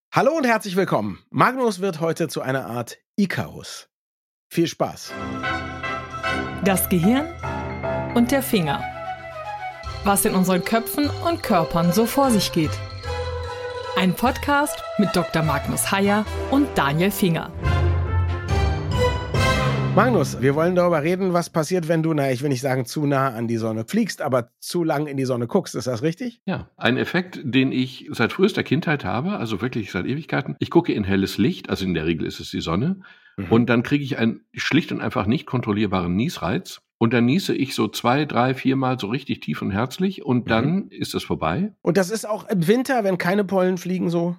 Hallo und herzlich willkommen. Magnus wird heute zu einer Art Ikarus. Viel Spaß. Das Gehirn und der Finger. Was in unseren Köpfen und Körpern so vor sich geht. Ein Podcast mit Dr. Magnus Heyer und Daniel Finger. Magnus, wir wollen darüber reden, was passiert, wenn du, ich will nicht sagen zu nah an die Sonne fliegst, aber zu lang in die Sonne guckst. Ist das richtig? Ja, ein Effekt, den ich seit frühester Kindheit habe, also wirklich seit Ewigkeiten. Ich gucke in helles Licht, also in der Regel ist es die Sonne, und dann kriege ich einen schlicht und einfach nicht kontrollierbaren Niesreiz. Und dann niese ich so 2, 3, 4 Mal so richtig tief und herzlich und dann ist es vorbei. Und das ist auch im Winter, wenn keine Pollen fliegen, so?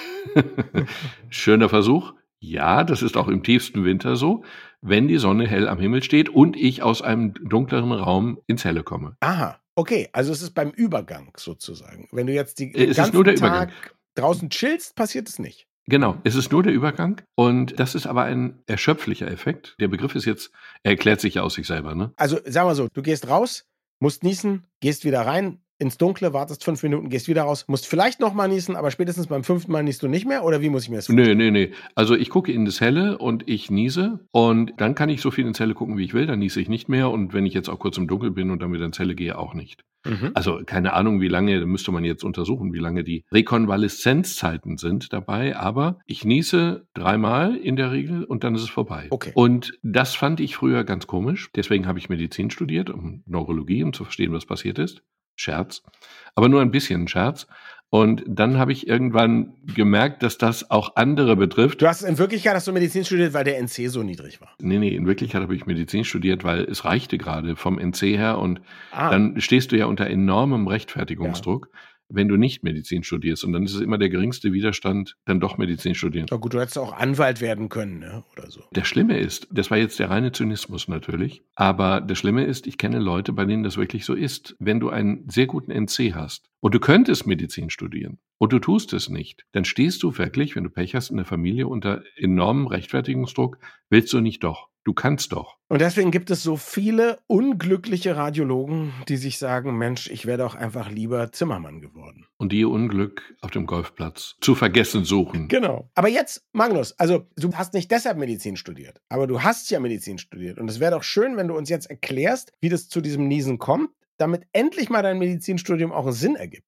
Schöner Versuch. Ja, das ist auch im tiefsten Winter so, wenn die Sonne hell am Himmel steht und ich aus einem dunkleren Raum ins Helle komme. Aha, okay. Also es ist beim Übergang sozusagen. Wenn du jetzt den Es ist ganzen nur der Tag Übergang. draußen chillst, passiert es nicht. Genau, es ist nur der Übergang und das ist aber ein erschöpflicher Effekt. Der Begriff ist jetzt, er erklärt sich ja aus sich selber, ne? Also sag mal so, du gehst raus, musst niesen, gehst wieder rein, ins Dunkle, wartest 5 Minuten, gehst wieder raus, musst vielleicht nochmal niesen, aber spätestens beim 5. Mal niest du nicht mehr? Oder wie muss ich mir das vorstellen? Nee. Also ich gucke in das Helle und ich niese und dann kann ich so viel ins Helle gucken, wie ich will, dann niese ich nicht mehr und wenn ich jetzt auch kurz im Dunkeln bin und dann wieder ins Helle gehe, auch nicht. Also keine Ahnung, wie lange, da müsste man jetzt untersuchen, wie lange die Rekonvaleszenzzeiten sind dabei, aber ich niese 3 Mal in der Regel und dann ist es vorbei. Okay. Und das fand ich früher ganz komisch, deswegen habe ich Medizin studiert, um Neurologie, um zu verstehen, was passiert ist. Scherz, aber nur ein bisschen Scherz. Und dann habe ich irgendwann gemerkt, dass das auch andere betrifft. Du hast in Wirklichkeit Medizin studiert, weil der NC so niedrig war. Nee, in Wirklichkeit habe ich Medizin studiert, weil es reichte gerade vom NC her und dann stehst du ja unter enormem Rechtfertigungsdruck, wenn du nicht Medizin studierst. Und dann ist es immer der geringste Widerstand, dann doch Medizin studieren. Na gut, du hättest auch Anwalt werden können, ne? Oder so. Das Schlimme ist, das war jetzt der reine Zynismus natürlich, aber das Schlimme ist, ich kenne Leute, bei denen das wirklich so ist. Wenn du einen sehr guten NC hast und du könntest Medizin studieren und du tust es nicht, dann stehst du wirklich, wenn du Pech hast, in der Familie unter enormem Rechtfertigungsdruck, willst du nicht doch. Du kannst doch. Und deswegen gibt es so viele unglückliche Radiologen, die sich sagen, Mensch, ich wäre doch einfach lieber Zimmermann geworden. Und die ihr Unglück auf dem Golfplatz zu vergessen suchen. Genau. Aber jetzt, Magnus, also du hast nicht deshalb Medizin studiert, aber du hast ja Medizin studiert. Und es wäre doch schön, wenn du uns jetzt erklärst, wie das zu diesem Niesen kommt, damit endlich mal dein Medizinstudium auch einen Sinn ergibt.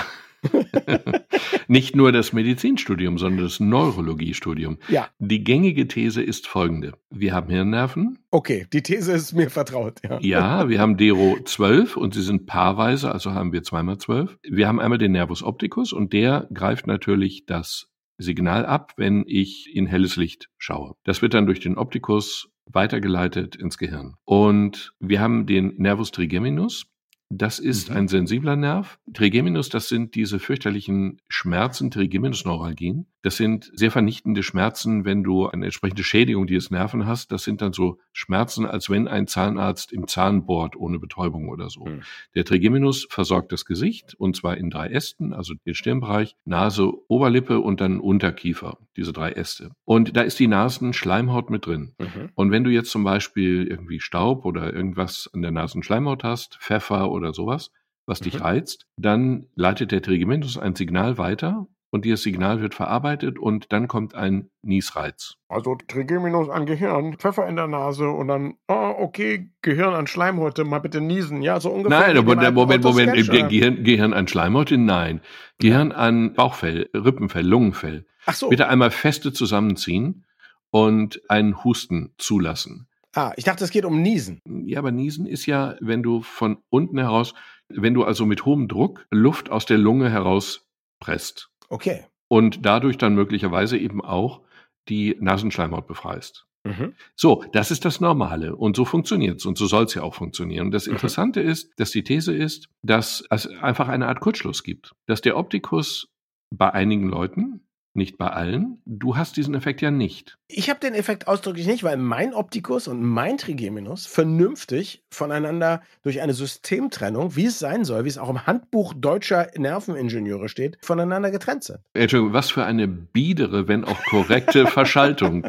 Nicht nur das Medizinstudium, sondern das Neurologiestudium. Ja. Die gängige These ist folgende. Wir haben Hirnnerven. Okay, die These ist mir vertraut. Ja, wir haben Dero 12 und sie sind paarweise, also haben wir 2x12. Wir haben einmal den Nervus opticus und der greift natürlich das Signal ab, wenn ich in helles Licht schaue. Das wird dann durch den Opticus weitergeleitet ins Gehirn. Und wir haben den Nervus trigeminus. Das ist ein sensibler Nerv. Trigeminus, das sind diese fürchterlichen Schmerzen, Trigeminusneuralgien. Das sind sehr vernichtende Schmerzen, wenn du eine entsprechende Schädigung dieses Nerven hast. Das sind dann so Schmerzen, als wenn ein Zahnarzt im Zahn bohrt, ohne Betäubung oder so. Der Trigeminus versorgt das Gesicht, und zwar in 3 Ästen, also den Stirnbereich, Nase, Oberlippe und dann Unterkiefer, diese 3 Äste. Und da ist die Nasenschleimhaut mit drin. Und wenn du jetzt zum Beispiel irgendwie Staub oder irgendwas an der Nasenschleimhaut hast, Pfeffer oder sowas, was dich reizt, dann leitet der Trigeminus ein Signal weiter und dieses Signal wird verarbeitet und dann kommt ein Niesreiz. Also Trigeminus an Gehirn, Pfeffer in der Nase und dann, okay, Gehirn an Schleimhäute, mal bitte niesen. Ja, so ungefähr. Nein, Moment, Gehirn an Schleimhäute? Nein. Gehirn an Bauchfell, Rippenfell, Lungenfell. Ach so. Bitte einmal feste zusammenziehen und einen Husten zulassen. Ich dachte, es geht um Niesen. Ja, aber Niesen ist ja, wenn du von unten heraus, wenn du also mit hohem Druck Luft aus der Lunge herauspresst. Okay. Und dadurch dann möglicherweise eben auch die Nasenschleimhaut befreist. So, das ist das Normale und so funktioniert's und so soll's ja auch funktionieren. Und das Interessante ist, dass die These ist, dass es einfach eine Art Kurzschluss gibt, dass der Optikus bei einigen Leuten, nicht bei allen, du hast diesen Effekt ja nicht. Ich habe den Effekt ausdrücklich nicht, weil mein Optikus und mein Trigeminus vernünftig voneinander durch eine Systemtrennung, wie es sein soll, wie es auch im Handbuch deutscher Nerveningenieure steht, voneinander getrennt sind. Entschuldigung, was für eine biedere, wenn auch korrekte Verschaltung.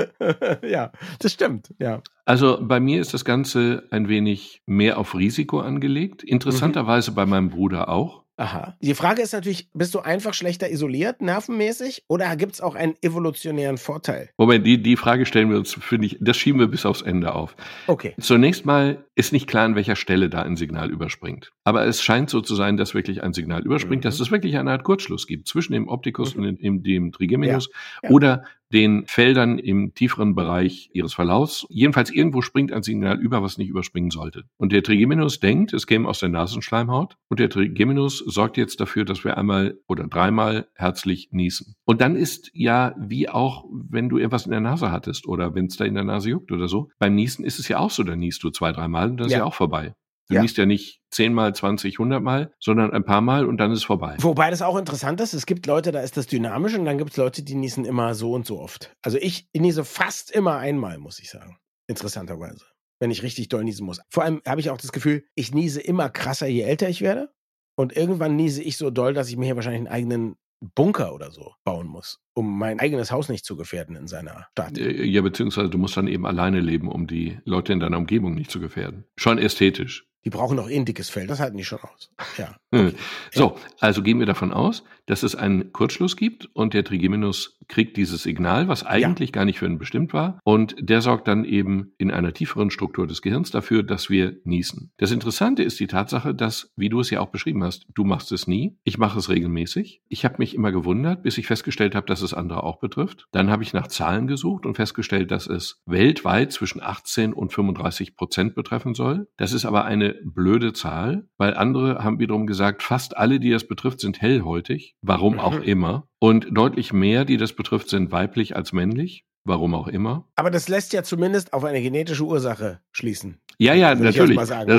Ja, das stimmt, ja. Also bei mir ist das Ganze ein wenig mehr auf Risiko angelegt. Interessanterweise bei meinem Bruder auch. Aha. Die Frage ist natürlich, bist du einfach schlechter isoliert, nervenmäßig, oder gibt es auch einen evolutionären Vorteil? Moment, die Frage stellen wir uns, finde ich, das schieben wir bis aufs Ende auf. Okay. Zunächst mal ist nicht klar, an welcher Stelle da ein Signal überspringt. Aber es scheint so zu sein, dass wirklich ein Signal überspringt, dass es wirklich eine Art Kurzschluss gibt zwischen dem Optikus und dem Trigeminus oder den Feldern im tieferen Bereich ihres Verlaufs. Jedenfalls irgendwo springt ein Signal über, was nicht überspringen sollte. Und der Trigeminus denkt, es käme aus der Nasenschleimhaut. Und der Trigeminus sorgt jetzt dafür, dass wir einmal oder dreimal herzlich niesen. Und dann ist ja, wie auch, wenn du irgendwas in der Nase hattest oder wenn es da in der Nase juckt oder so, beim Niesen ist es ja auch so, dann niest du 2-3 Mal und dann ist ja auch vorbei. Du niest ja nicht 10-mal, 20, 100-mal, sondern ein paar Mal und dann ist es vorbei. Wobei das auch interessant ist, es gibt Leute, da ist das dynamisch und dann gibt es Leute, die niesen immer so und so oft. Also ich niese fast immer einmal, muss ich sagen. Interessanterweise. Wenn ich richtig doll niesen muss. Vor allem habe ich auch das Gefühl, ich niese immer krasser, je älter ich werde. Und irgendwann niese ich so doll, dass ich mir hier wahrscheinlich einen eigenen Bunker oder so bauen muss, um mein eigenes Haus nicht zu gefährden in seiner Stadt. Ja, beziehungsweise du musst dann eben alleine leben, um die Leute in deiner Umgebung nicht zu gefährden. Schon ästhetisch. Die brauchen doch ein dickes Fell, das halten die schon aus. Ja. Okay. So, also gehen wir davon aus, dass es einen Kurzschluss gibt und der Trigeminus kriegt dieses Signal, was eigentlich gar nicht für ihn bestimmt war, und der sorgt dann eben in einer tieferen Struktur des Gehirns dafür, dass wir niesen. Das Interessante ist die Tatsache, dass, wie du es ja auch beschrieben hast, du machst es nie, ich mache es regelmäßig. Ich habe mich immer gewundert, bis ich festgestellt habe, dass es andere auch betrifft. Dann habe ich nach Zahlen gesucht und festgestellt, dass es weltweit zwischen 18% und 35% betreffen soll. Das ist aber eine blöde Zahl, weil andere haben wiederum gesagt, fast alle, die das betrifft, sind hellhäutig, warum auch immer. Und deutlich mehr, die das betrifft, sind weiblich als männlich, warum auch immer. Aber das lässt ja zumindest auf eine genetische Ursache schließen. Ja, natürlich.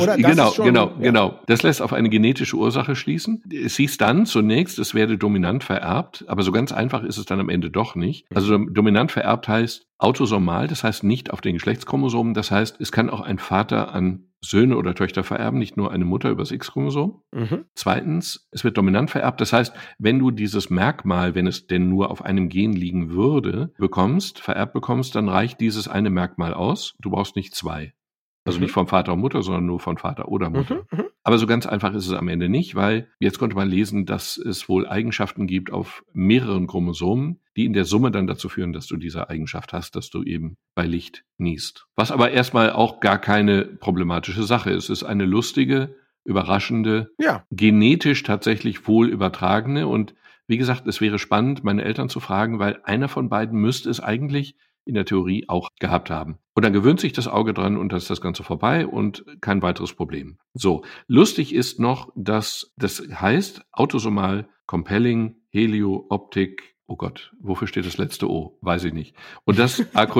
Genau. Das lässt auf eine genetische Ursache schließen. Es hieß dann zunächst, es werde dominant vererbt, aber so ganz einfach ist es dann am Ende doch nicht. Also dominant vererbt heißt autosomal, das heißt nicht auf den Geschlechtschromosomen, das heißt, es kann auch ein Vater an Söhne oder Töchter vererben, nicht nur eine Mutter übers X-Chromosom. Zweitens, es wird dominant vererbt, das heißt, wenn du dieses Merkmal, wenn es denn nur auf einem Gen liegen würde, vererbt bekommst, dann reicht dieses eine Merkmal aus. Du brauchst nicht zwei. Also nicht von Vater und Mutter, sondern nur von Vater oder Mutter. Aber so ganz einfach ist es am Ende nicht, weil jetzt konnte man lesen, dass es wohl Eigenschaften gibt auf mehreren Chromosomen, die in der Summe dann dazu führen, dass du diese Eigenschaft hast, dass du eben bei Licht niest. Was aber erstmal auch gar keine problematische Sache ist. Es ist eine lustige, überraschende, genetisch tatsächlich wohl übertragene. Und wie gesagt, es wäre spannend, meine Eltern zu fragen, weil einer von beiden müsste es eigentlich in der Theorie auch gehabt haben. Und dann gewöhnt sich das Auge dran und dann ist das Ganze vorbei und kein weiteres Problem. So, lustig ist noch, dass das heißt autosomal compelling Helio-Optik. Oh Gott, wofür steht das letzte O? Weiß ich nicht. Und das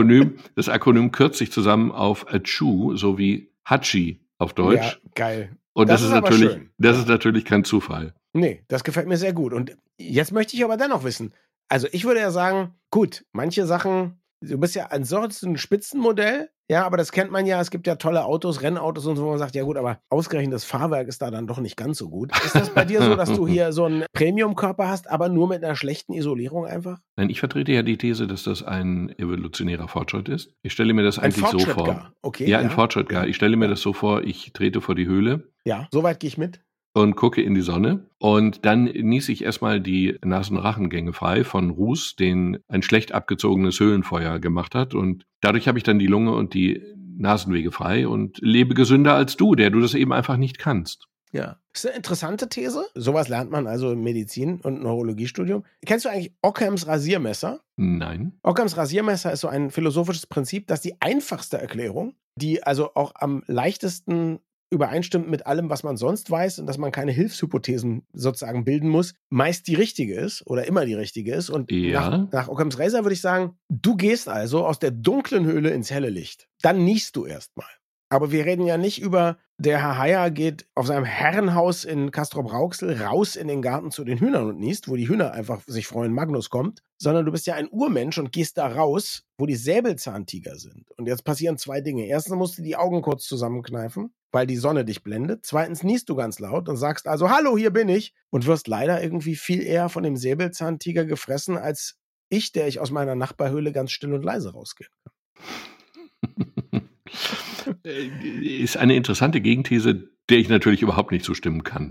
Akronym kürzt sich zusammen auf ACHU, so wie Hachi auf Deutsch. Ja, geil. Und das ist natürlich kein Zufall. Nee, das gefällt mir sehr gut. Und jetzt möchte ich aber dennoch wissen, also ich würde ja sagen, gut, manche Sachen, du bist ja ansonsten ein Spitzenmodell, ja, aber das kennt man ja, es gibt ja tolle Autos, Rennautos und so, wo man sagt, ja gut, aber ausgerechnet das Fahrwerk ist da dann doch nicht ganz so gut. Ist das bei dir so, dass du hier so einen Premium-Körper hast, aber nur mit einer schlechten Isolierung einfach? Nein, ich vertrete ja die These, dass das ein evolutionärer Fortschritt ist. Ich stelle mir das eigentlich so vor. Gar. Okay, ja, ein Fortschritt gar. Ich stelle mir das so vor, ich trete vor die Höhle. Ja, soweit gehe ich mit. Und gucke in die Sonne. Und dann niese ich erstmal die Nasenrachengänge frei von Ruß, den ein schlecht abgezogenes Höhlenfeuer gemacht hat. Und dadurch habe ich dann die Lunge und die Nasenwege frei und lebe gesünder als du, der du das eben einfach nicht kannst. Ja. Das ist eine interessante These. Sowas lernt man also im Medizin- und Neurologiestudium. Kennst du eigentlich Ockhams Rasiermesser? Nein. Ockhams Rasiermesser ist so ein philosophisches Prinzip, das die einfachste Erklärung, die also auch am leichtesten übereinstimmt mit allem, was man sonst weiß und dass man keine Hilfshypothesen sozusagen bilden muss, meist die richtige ist oder immer die richtige ist. Und nach Ockhams Razor würde ich sagen, du gehst also aus der dunklen Höhle ins helle Licht. Dann niest du erstmal. Aber wir reden ja nicht über, der Herr Heyer geht auf seinem Herrenhaus in Castrop-Rauxel raus in den Garten zu den Hühnern und niest, wo die Hühner einfach sich freuen, Magnus kommt, sondern du bist ja ein Urmensch und gehst da raus, wo die Säbelzahntiger sind. Und jetzt passieren zwei Dinge. Erstens musst du die Augen kurz zusammenkneifen, weil die Sonne dich blendet. Zweitens niest du ganz laut und sagst also, hallo, hier bin ich, und wirst leider irgendwie viel eher von dem Säbelzahntiger gefressen, als ich, der ich aus meiner Nachbarhöhle ganz still und leise rausgehe. Ist eine interessante Gegenthese, der ich natürlich überhaupt nicht zustimmen kann.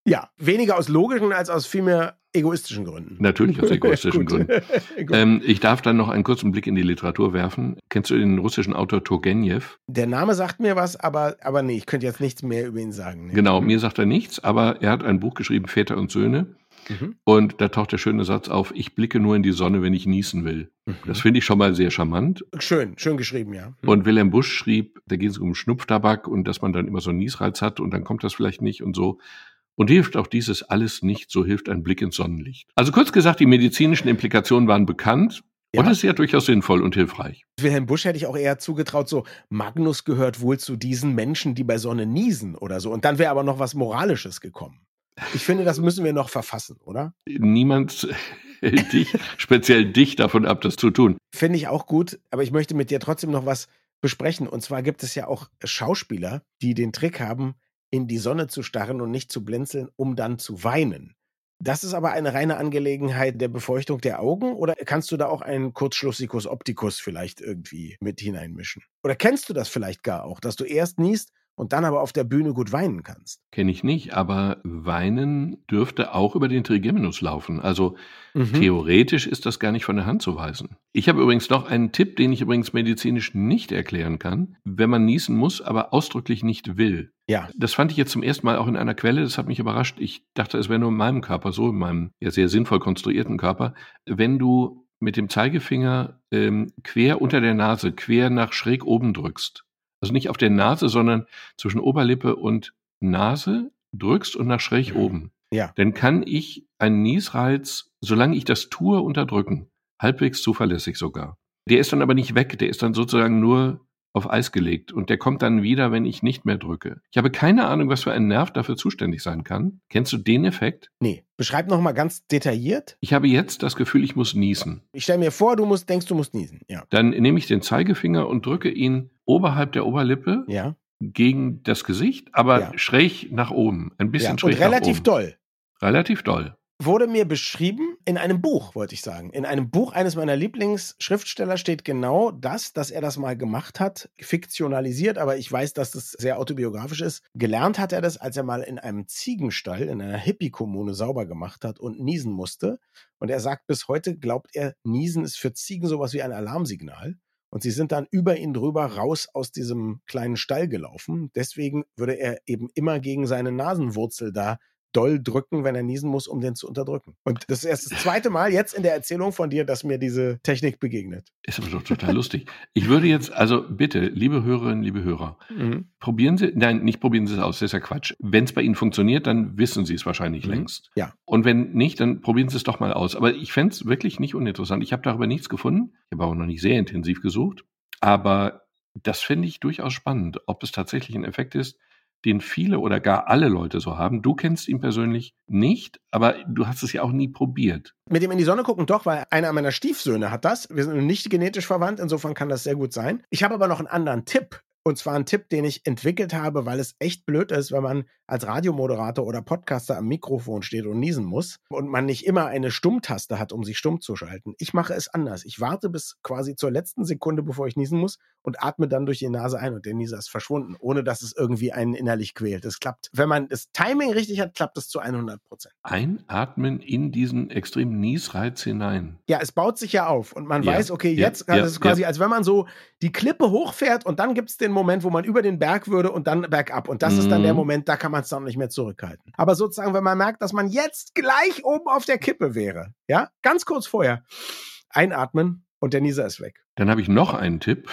Ja, weniger aus logischen als aus vielmehr egoistischen Gründen. Natürlich aus egoistischen Gründen. Ich darf dann noch einen kurzen Blick in die Literatur werfen. Kennst du den russischen Autor Turgenev? Der Name sagt mir was, aber nee, ich könnte jetzt nichts mehr über ihn sagen. Nee. Genau, mir sagt er nichts, aber er hat ein Buch geschrieben, Väter und Söhne. Und da taucht der schöne Satz auf, ich blicke nur in die Sonne, wenn ich niesen will. Das finde ich schon mal sehr charmant. Schön geschrieben, ja. Und Wilhelm Busch schrieb, da geht es um Schnupftabak und dass man dann immer so einen Niesreiz hat und dann kommt das vielleicht nicht und so. Und hilft auch dieses alles nicht, so hilft ein Blick ins Sonnenlicht. Also kurz gesagt, die medizinischen Implikationen waren bekannt. Ja. Und es ist ja durchaus sinnvoll und hilfreich. Wilhelm Busch hätte ich auch eher zugetraut, so Magnus gehört wohl zu diesen Menschen, die bei Sonne niesen oder so. Und dann wäre aber noch was Moralisches gekommen. Ich finde, das müssen wir noch verfassen, oder? Niemand hält speziell dich davon ab, das zu tun. Finde ich auch gut, aber ich möchte mit dir trotzdem noch was besprechen. Und zwar gibt es ja auch Schauspieler, die den Trick haben, in die Sonne zu starren und nicht zu blinzeln, um dann zu weinen. Das ist aber eine reine Angelegenheit der Befeuchtung der Augen, oder kannst du da auch einen Kurzschlussicus opticus vielleicht irgendwie mit hineinmischen? Oder kennst du das vielleicht gar auch, dass du erst niest und dann aber auf der Bühne gut weinen kannst? Kenne ich nicht, aber weinen dürfte auch über den Trigeminus laufen. Also theoretisch ist das gar nicht von der Hand zu weisen. Ich habe übrigens noch einen Tipp, den ich übrigens medizinisch nicht erklären kann, wenn man niesen muss, aber ausdrücklich nicht will. Ja. Das fand ich jetzt zum ersten Mal auch in einer Quelle, das hat mich überrascht. Ich dachte, es wäre nur in meinem Körper so, in meinem ja sehr sinnvoll konstruierten Körper. Wenn du mit dem Zeigefinger quer unter der Nase, quer nach schräg oben drückst, also nicht auf der Nase, sondern zwischen Oberlippe und Nase drückst und nach schräg oben. Ja. Dann kann ich einen Niesreiz, solange ich das tue, unterdrücken. Halbwegs zuverlässig sogar. Der ist dann aber nicht weg, der ist dann sozusagen nur auf Eis gelegt und der kommt dann wieder, wenn ich nicht mehr drücke. Ich habe keine Ahnung, was für ein Nerv dafür zuständig sein kann. Kennst du den Effekt? Nee. Beschreib noch mal ganz detailliert. Ich habe jetzt das Gefühl, ich muss niesen. Ich stelle mir vor, du musst niesen. Ja. Dann nehme ich den Zeigefinger und drücke ihn oberhalb der Oberlippe gegen das Gesicht, aber schräg nach oben. Ein bisschen schräg nach oben. Und relativ doll. Relativ doll. Wurde mir beschrieben in einem Buch, wollte ich sagen. In einem Buch eines meiner Lieblingsschriftsteller steht genau das, dass er das mal gemacht hat, fiktionalisiert, aber ich weiß, dass das sehr autobiografisch ist. Gelernt hat er das, als er mal in einem Ziegenstall in einer Hippie-Kommune sauber gemacht hat und niesen musste. Und er sagt, bis heute glaubt er, Niesen ist für Ziegen sowas wie ein Alarmsignal. Und sie sind dann über ihn drüber raus aus diesem kleinen Stall gelaufen. Deswegen würde er eben immer gegen seine Nasenwurzel da doll drücken, wenn er niesen muss, um den zu unterdrücken. Und das ist erst das zweite Mal jetzt in der Erzählung von dir, dass mir diese Technik begegnet. Ist aber doch total lustig. Ich würde jetzt, also bitte, liebe Hörerinnen, liebe Hörer, probieren Sie es aus, das ist ja Quatsch. Wenn es bei Ihnen funktioniert, dann wissen Sie es wahrscheinlich längst. Ja. Und wenn nicht, dann probieren Sie es doch mal aus. Aber ich fände es wirklich nicht uninteressant. Ich habe darüber nichts gefunden. Ich habe auch noch nicht sehr intensiv gesucht. Aber das finde ich durchaus spannend, ob es tatsächlich ein Effekt ist, den viele oder gar alle Leute so haben. Du kennst ihn persönlich nicht, aber du hast es ja auch nie probiert. Mit dem in die Sonne gucken doch, weil einer meiner Stiefsöhne hat das. Wir sind nicht genetisch verwandt, insofern kann das sehr gut sein. Ich habe aber noch einen anderen Tipp. Und zwar einen Tipp, den ich entwickelt habe, weil es echt blöd ist, wenn man als Radiomoderator oder Podcaster am Mikrofon steht und niesen muss und man nicht immer eine Stummtaste hat, um sich stumm zu schalten. Ich mache es anders. Ich warte bis quasi zur letzten Sekunde, bevor ich niesen muss und atme dann durch die Nase ein und der Nieser ist verschwunden, ohne dass es irgendwie einen innerlich quält. Es klappt. Wenn man das Timing richtig hat, klappt es zu 100%. Einatmen in diesen extremen Niesreiz hinein. Ja, es baut sich ja auf und man weiß, okay, jetzt das ist quasi, als wenn man so die Klippe hochfährt und dann gibt es den Moment, wo man über den Berg würde und dann bergab. Und das ist dann der Moment, da kann man es dann nicht mehr zurückhalten. Aber sozusagen, wenn man merkt, dass man jetzt gleich oben auf der Kippe wäre, ja, ganz kurz vorher, einatmen und der Nieser ist weg. Dann habe ich noch einen Tipp,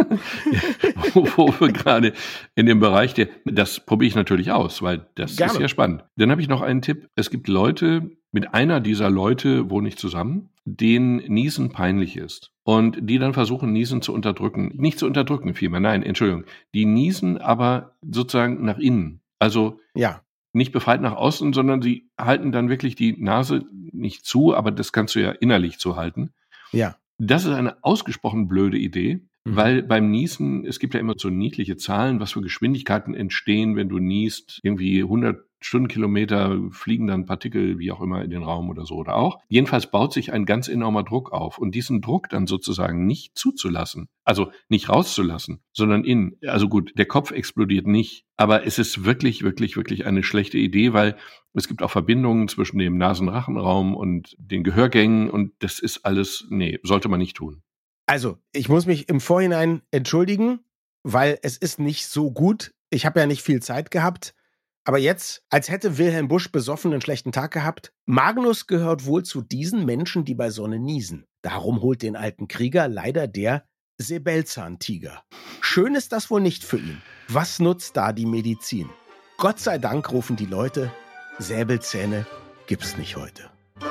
wo wir gerade in dem Bereich, das probiere ich natürlich aus, weil das ist ja spannend. Dann habe ich noch einen Tipp. Es gibt Leute, mit einer dieser Leute wohne ich zusammen, denen Niesen peinlich ist. Und die dann versuchen, Niesen zu unterdrücken. Nicht zu unterdrücken vielmehr, nein, Entschuldigung. Die niesen aber sozusagen nach innen. Also nicht befreit nach außen, sondern sie halten dann wirklich die Nase nicht zu, aber das kannst du ja innerlich zuhalten. Ja. Das ist eine ausgesprochen blöde Idee, weil beim Niesen, es gibt ja immer so niedliche Zahlen, was für Geschwindigkeiten entstehen, wenn du niest, irgendwie 100 Stundenkilometer fliegen dann Partikel, wie auch immer, in den Raum oder so oder auch. Jedenfalls baut sich ein ganz enormer Druck auf und diesen Druck dann sozusagen nicht zuzulassen, also nicht rauszulassen, sondern also gut, der Kopf explodiert nicht, aber es ist wirklich, wirklich, wirklich eine schlechte Idee, weil es gibt auch Verbindungen zwischen dem Nasenrachenraum und den Gehörgängen und das ist alles, sollte man nicht tun. Also, ich muss mich im Vorhinein entschuldigen, weil es ist nicht so gut. Ich habe ja nicht viel Zeit gehabt. Aber jetzt, als hätte Wilhelm Busch besoffen einen schlechten Tag gehabt, Magnus gehört wohl zu diesen Menschen, die bei Sonne niesen. Darum holt den alten Krieger leider der Säbelzahntiger. Schön ist das wohl nicht für ihn. Was nutzt da die Medizin? Gott sei Dank rufen die Leute, Säbelzähne gibt's nicht heute.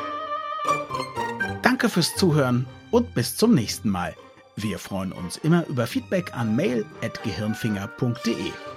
Danke fürs Zuhören und bis zum nächsten Mal. Wir freuen uns immer über Feedback an mail@gehirnfinger.de.